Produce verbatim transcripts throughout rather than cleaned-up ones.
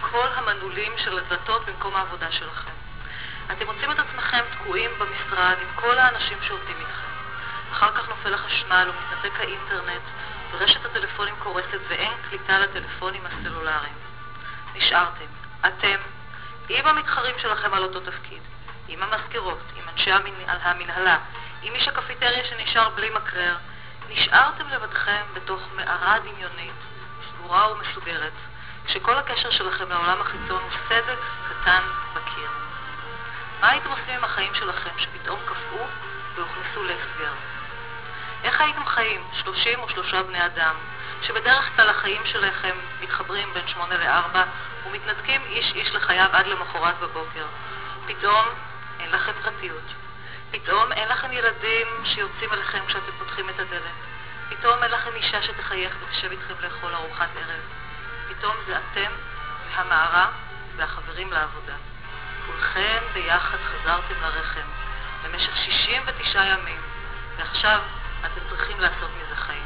כל המנעולים של הדלתות במקום העבודה שלכם. אתם מוצאים את עצמכם תקועים במשרד עם כל האנשים שעובדים איתכם. אחר כך נופל החשמל ומתנתק האינטרנט, ורשת הטלפונים קורסת ואין קליטה לטלפונים הסלולריים. נשארתם, אתם, עם המתחרים שלכם על אותו תפקיד, עם המזכירות, עם אנשי המנהלה, עם איש הקפיטריה שנשאר בלי מקרר, נשארתם לבדכם בתוך מערה דמיונית, סגורה ומסוגרת, כשכל הקשר שלכם לעולם החיצון הוא סדק קטן בקיר. מה הייתם עושים עם החיים שלכם שפתאום קפאו והוכנסו להסגר? איך הייתם חיים, שלושים או שלושה בני אדם, שבדרך כלל החיים שלכם מתחברים בין שמונה לארבע ומתנתקים איש איש לחייו עד למחרת בבוקר? פתאום אין לכם פרטיות. פתאום אין לכם ילדים שיוצאים אליכם כשאתם פותחים את הדלת. פתאום אין לכם אישה שתחייך ותשב איתכם לאכול ארוחת ערב. פתאום זה אתם והמערה והחברים לעבודה. כולכם ביחד חזרתם לרחם במשך שישים ותשעה ימים, ועכשיו אתם צריכים לעשות מזה חיים.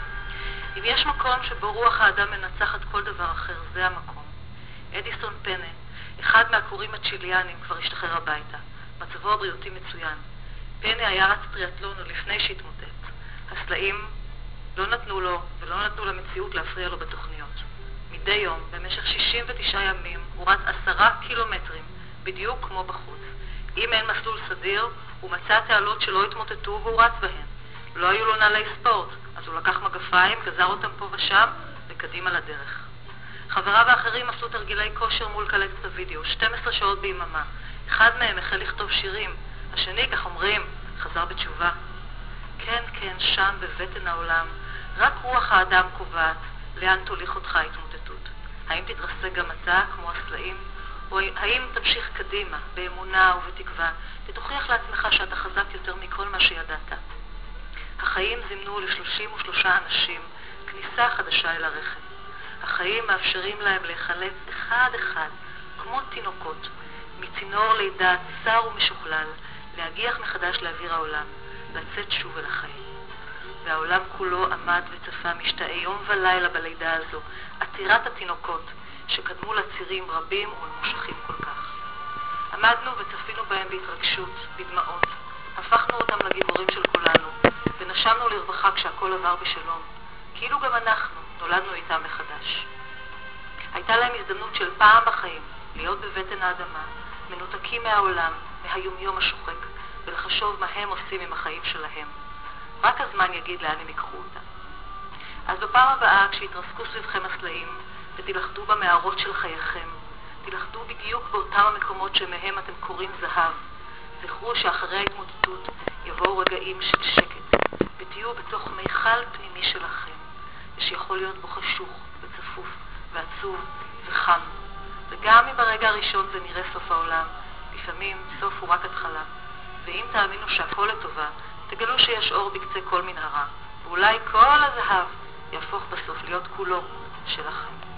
אם יש מקום שבו רוח האדם מנצחת כל דבר אחר, זה המקום. אדיסון פנה, אחד מהקוראים הצ'יליאנים, כבר השתחרר הביתה. מצבו הבריאותי מצוין. פנה היה רץ טריאטלון לפני שהתמוטט. הסלעים לא נתנו לו ולא נתנו למציאות להפריע לו בתוכניות. מדי יום, במשך שישים ותשעה ימים, הוא רץ עשרה קילומטרים, בדיוק כמו בחוץ. אם אין מסלול סדיר, הוא מצא תעלות שלא התמוטטו והוא רץ בהן. לא היו לו נעלי ספורט, אז הוא לקח מגפיים, גזר אותם פה ושם, וקדימה לדרך. חבריו האחרים עשו תרגילי כושר מול קלטת הוידאו, שתים עשרה שעות ביממה. אחד מהם החל לכתוב שירים, השני, כך אומרים, חזר בתשובה. כן, כן, שם בבטן העולם, רק רוח האדם קובעת לאן תוליך אותך ההתמוטטות. האם תתרסק גם אתה כמו הסלעים? או האם תמשיך קדימה, באמונה ובתקווה, ותוכיח לעצמך שאתה חזק יותר מכל מה שידעת? החיים זימנו ל-שלושים ושלושה אנשים כניסה חדשה אל הרחם. החיים מאפשרים להם להיחלץ אחד-אחד, כמו תינוקות, מצינור לידה צר ומשוכלל, להגיח מחדש לאוויר העולם, לצאת שוב אל החיים. והעולם כולו עמד וצפה משתאה יום ולילה בלידה הזו, עתירת התינוקות, שקדמו לצירים רבים וממושכים כל כך. עמדנו וצפינו בהם בהתרגשות, בדמעות, הפכנו אותם לגיבורים של כולנו, ונשמנו לרווחה כשהכל עבר בשלום, כאילו גם אנחנו נולדנו איתם מחדש. הייתה להם הזדמנות של פעם בחיים להיות בבטן האדמה, מנותקים מהעולם, מהיומיום השוחק, ולחשוב מה הם עושים עם החיים שלהם. רק הזמן יגיד לאן הם ייקחו אותם. אז בפעם הבאה, כשהתרסקו סביבכם הסלעים, ותלכדו במערות של חייכם, תלכדו בדיוק באותם המקומות שמהם אתם קוראים זהב. זכרו שאחרי ההתמוטטות יבואו רגעים של שקט, ותהיו בתוך מיכל פנימי שלכם, ושיכול להיות בו חשוך וצפוף ועצוב וחם. וגם אם ברגע הראשון זה נראה סוף העולם, לפעמים סוף הוא רק התחלה. ואם תאמינו שהכל לטובה, תגלו שיש אור בקצה כל מנהרה, ואולי כל הזהב יהפוך בסוף להיות כולו שלכם.